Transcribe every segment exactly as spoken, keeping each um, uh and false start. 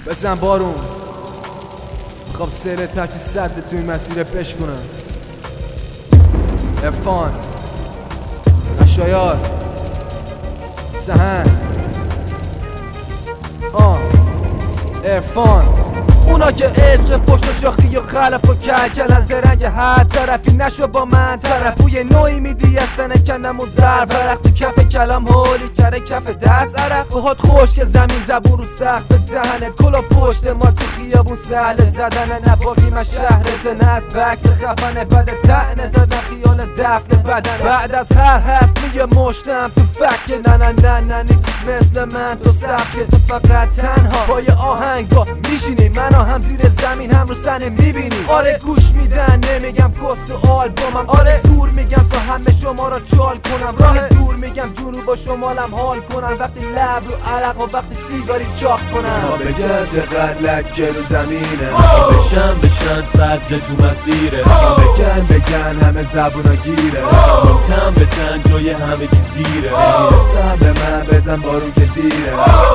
بزن بارون، میخوام سیر ترچی صد تو این مسیر بشکنم. عرفان، اشایار، سهن، آه عرفان. اونا که عشق فش و شاخی و خلف و کلکلن زرنگ هر طرفی نشو با من طرف. یه نوعی میدی استنه کندم و زر فرق تو کف کلام هولی کره کف دست عرق. بهات خوش که زمین زبون رو سقف دهنت کلا پشت ما تو خیابون سهل زدن نباقی من شهرت نست بکس خفنه بد تعنه زدن خیال دفن بدن. بعد از هر حرف میگه مشتم تو فکر نه نه نه نه نیست مثل من تو سبک تو فقط تنها با یه آهنگ با میشینی منو هم زیر زمین هم رو سنه میبینی. آره گوش میدن نمیگم کست و آلبومم. آره زور میگم تا همه شما را چال کنم. راه دور میگم جنوب و شمالم حال کنم. وقتی لب رو عرق و وقتی سیگاری چاق کنم. بگن چقدر لکه رو زمینه بشن بشن صد تو مسیره. بگن بگن همه زبونا گیره. شما تن به تن جای همه کی زیره. میرسم به من بزن بارون که دیره.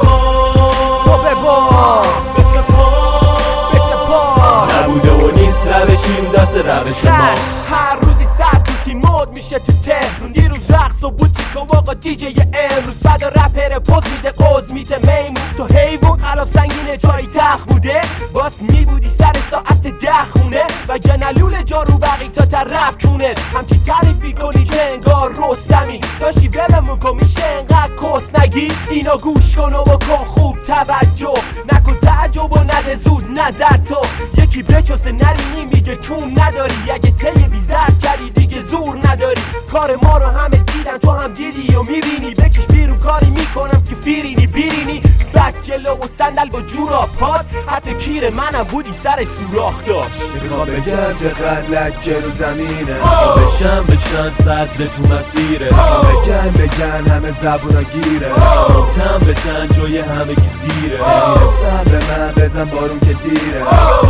تو ببار بشه پا بشه پا نبوده و نیست روشی رو دست روش ما. هر روزی صد بوتی مود میشه تو تهرون. دیروز رقص و بوتیک و آقا دیجی امروز فدا رپر پوز میده قوز میته میمون. تو حیوان خلاف سنگینه چای تخ بوده باز میبودی سر ساعت ده خونه و یا نلول جارو بقی تا طرف کونه. همچی تعریف میکنی که انگار رستمی داشتی ولمون کن میشه انقدر کس نگی. اینا گوش کن و بکن خوب توجه نکن تعجب و نده زود نظر. تو یکی بچسه نرینی میگه کون نداری. اگه ته بیزر کردی دیگه زور نداری. کار ما رو همه دیدن تو هم دیدی و میبینی. بکش بیرون کاری میکنم که فیرینی بیرینی. فک جلو و صندل با جورا پات حتی کیر منم بودی سرت سوراخ داشت. میخوام بگن چقدر لکه رو زمینه بشن بشن صد تو مسیره. بگن بگن همه زبونا گیره. شما تن به تن جای همه کی زیره. میرسم به من بزن بارون که دیره.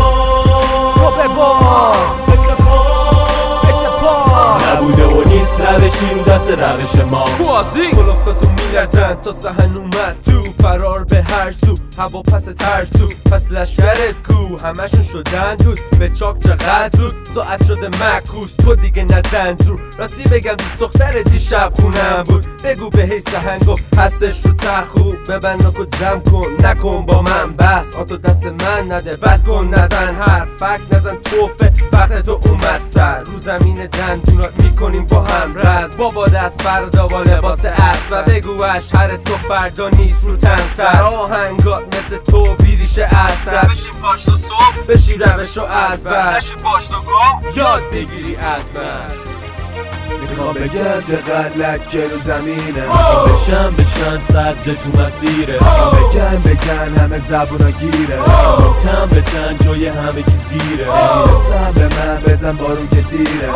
تو ببار بشه پا بشه پا نبوده و نیست روشی رو دست روش ما. بازی کلافتاتو میلرزن تا سهن اومد تو فرار به هر سو هوا پس ترسو پس لشکرت کو همشون شدن دود به چاک چقدر زود ساعت شده مکوس تو دیگه نزن زور. راستی بگم دوست دختر دیشب خونم بود بگو به هی سهن گفت هستش رو تخو ببند نکو جمع کن نکن با من بس آتو دست من نده بس کن نزن حرفک نزن توفه وقت تو اومد سر رو زمین دندونات میکنیم با هم رز بابا دست فردا با لباس اصل و بگو اشهر تو فردا نیست رو تن سر آهنگات مثل تو بیریشه اصل بشی پاشت و صبح بشی روش و از بر بشی پاشت و گم یاد بگیری از من. میخوام بگن چقدر لکه رو زمینه بشن بشن صد تو مسیره. بگن بگن همه زبونا گیره. شما تن به تن جای همه کی زیره. میرسم به من بزن بارون که دیره.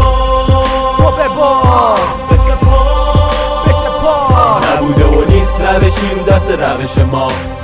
تو ببار بشه پا بشه پا نبوده و نیست روشی رو دست روش ما.